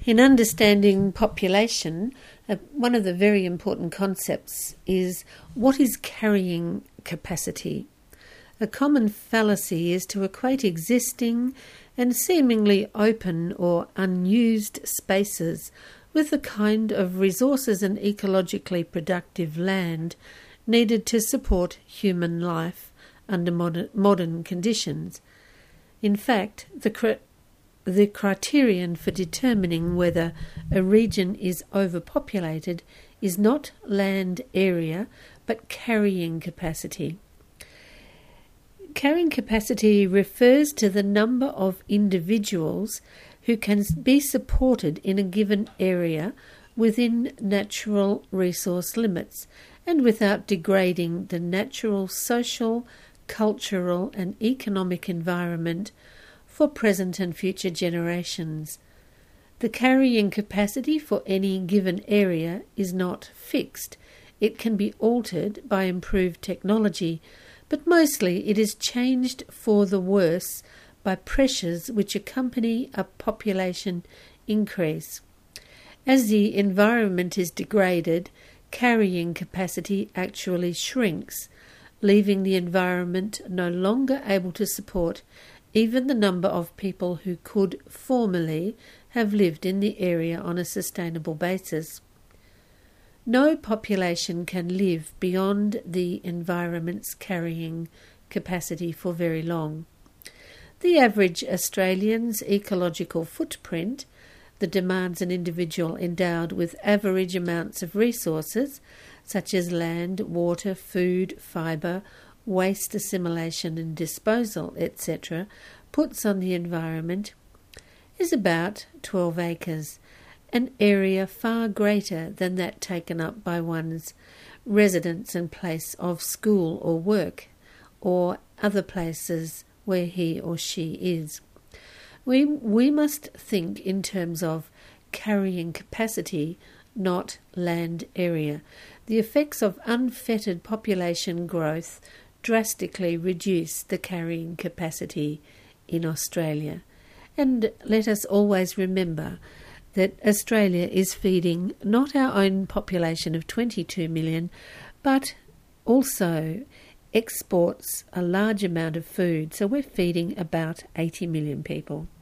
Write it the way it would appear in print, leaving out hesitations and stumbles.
In understanding population, one of the very important concepts is what is carrying capacity. A common fallacy is to equate existing and seemingly open or unused spaces with the kind of resources and ecologically productive land needed to support human life under modern conditions. In fact, the criterion for determining whether a region is overpopulated is not land area, but carrying capacity. Carrying capacity refers to the number of individuals who can be supported in a given area within natural resource limits and without degrading the natural, social, cultural and economic environment for present and future generations. The carrying capacity for any given area is not fixed. It can be altered by improved technology, but mostly it is changed for the worse by pressures which accompany a population increase. As the environment is degraded, carrying capacity actually shrinks, leaving the environment no longer able to support even the number of people who could formerly have lived in the area on a sustainable basis. No population can live beyond the environment's carrying capacity for very long. The average Australian's ecological footprint, the demands an individual endowed with average amounts of resources such as land, water, food, fibre, waste assimilation and disposal, etc., puts on the environment is about 12 acres, an area far greater than that taken up by one's residence and place of school or work, or other places where he or she is. We must think in terms of carrying capacity, not land area. The effects of unfettered population growth drastically reduce the carrying capacity in Australia. And let us always remember that Australia is feeding not our own population of 22 million, but also exports a large amount of food. So we're feeding about 80 million people.